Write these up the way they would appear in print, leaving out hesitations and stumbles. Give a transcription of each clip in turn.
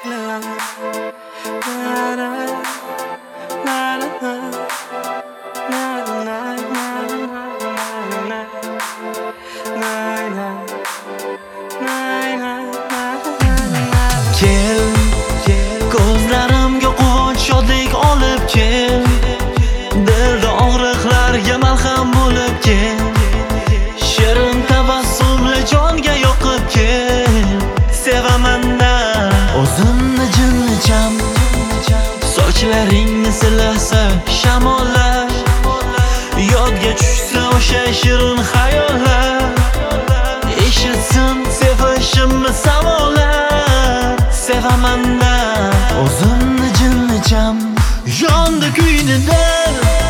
Kel, ko'zlarimga quvonch shodlik olib kel, dilda og'riqlarga malham bo'lib kel, shirin tabassumli jonga yoqib kel. Sevaman-da o'zimni jinnicham, sochlaringni silasa shamollar, yodga tushsa o'sha shirin xayollar, eshitsin sevishimni savollar. Sevaman-da o'zimni jinnicham, yondi kuynida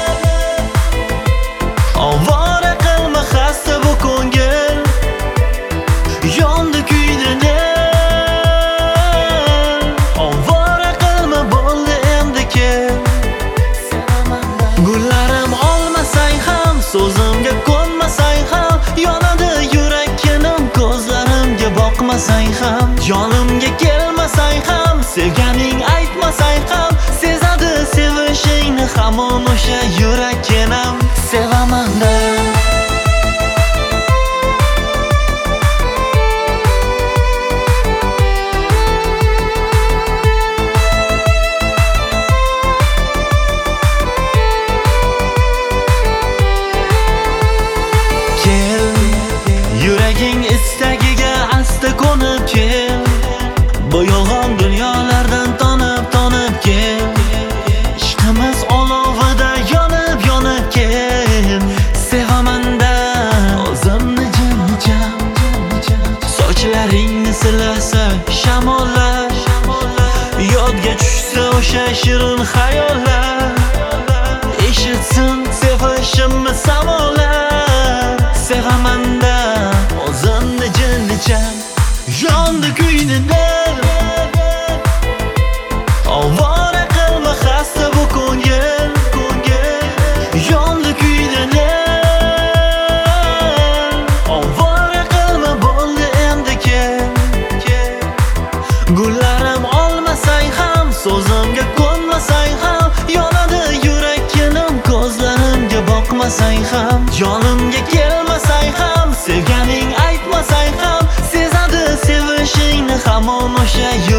ovora qilma xasta bu ko'ngil, yondi kuynida ovora qilma bo'ldi endi kel. Gullarim olmasang ham, so'zimga ko'nmasang ham, yonadi yurakkinim ko'zlarimga boqmasang ham, yonimga kelmasang ham, sevganing aytmasang ham, sezadi sevishingni hamon o'sha yurakkinam. Sevaman-da yuraging istagiga asta ko'nib kel, bu yolg'on dunyolardan tonib kel, ishqimiz olovida yonib kel. Sevaman-da o'zimni jinnicham, sochlaringni silasa shamollar, yodga tushsa o'sha shirin xayollar, eshitsin sevishimni savollar. Sevaman-da o'zimni jinnicham, yondi kuynida ovora qilma xasta bu ko'ngil, yondi kuynida ovora qilma bo'ldi endi kel. Gullarim olmasang ham, so'zimga ko'nmasang ham, yonadi yurakkinim ko'zlarimga boqmasang ham, yonimga kelmasang ham, sevganing aytmasang ham, sezadi sevishingni hamon o'sha